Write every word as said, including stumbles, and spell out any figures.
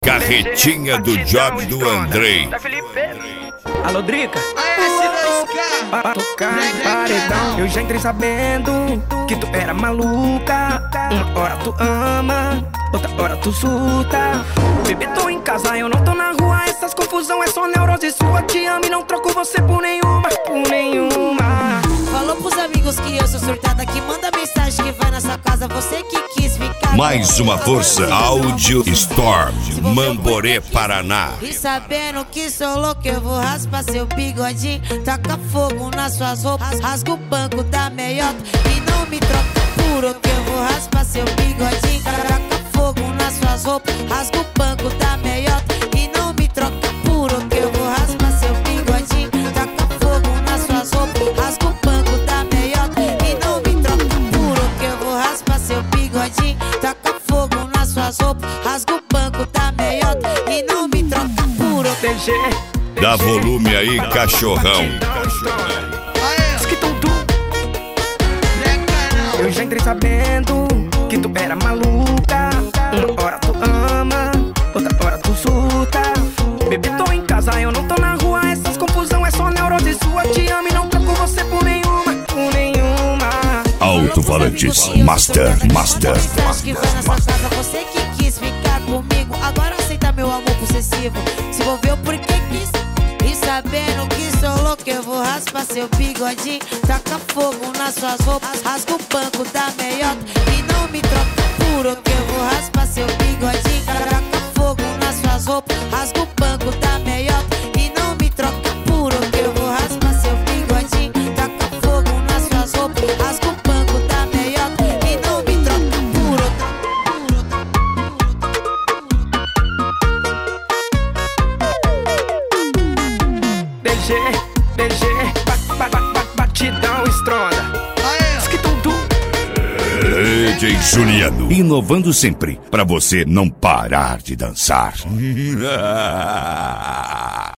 Carretinha do Job do Andrei. Alô, Drica? Pra tocar paredão. Eu já entrei sabendo que tu era maluca. Uma hora tu ama, outra hora tu surta. Bebê, tô em casa, eu não tô na rua. Essas confusão é só neurose sua. Te amo e não troco você por nenhuma, por nenhuma. Falou pros amigos que eu sou surtada, que manda mensagem que vai na sua casa. Você que quis ficar. Mais uma força, Audio Storm, Mamborê, Paraná. E sabendo que sou louco, eu vou raspar seu bigodinho. Taca fogo nas suas roupas, rasga o banco da meiota. E não me troca por outro, eu vou raspar seu bigodinho. Taca fogo nas suas roupas, rasga o banco da meiota. E não me troca por outro, eu vou raspar seu bigodinho. Taca fogo nas suas roupas, rasga o banco da meiota. E não me troca por outro, eu vou raspar seu bigodinho. Taca fogo nas suas roupas, rasga o banco da meiota. E não me troca por outro. T G, Dá volume aí, cachorrão. eu já entrei sabendo que tu era maluca. Uma hora tu ama, outra hora tu surta. Bebê, tô em casa, eu não tô na rua. Essas confusão é só neurose sua. Te amo e não troco você por nenhuma, por nenhuma. Alto-falantes, Master, Master. Que foi nessa casa, você que quis ficar comigo. Agora aceita meu amor possessivo. Se envolveu porque quis. E sabendo que sou louco, eu vou raspar seu bigodinho. Taca fogo nas suas roupas, rasga o banco da meiota. E não me troca por outro, eu vou raspar seu bigodinho. Taca fogo nas suas roupas, rasga o banco da meiota. E não me troca por outro, eu vou raspar seu bigodinho. Taca fogo nas suas roupas, rasga o banco da meiota. E não me troca por outro. D G, D G, ba, ba, ba, batidão estronda. D J Juliano, inovando sempre, pra você não parar de dançar.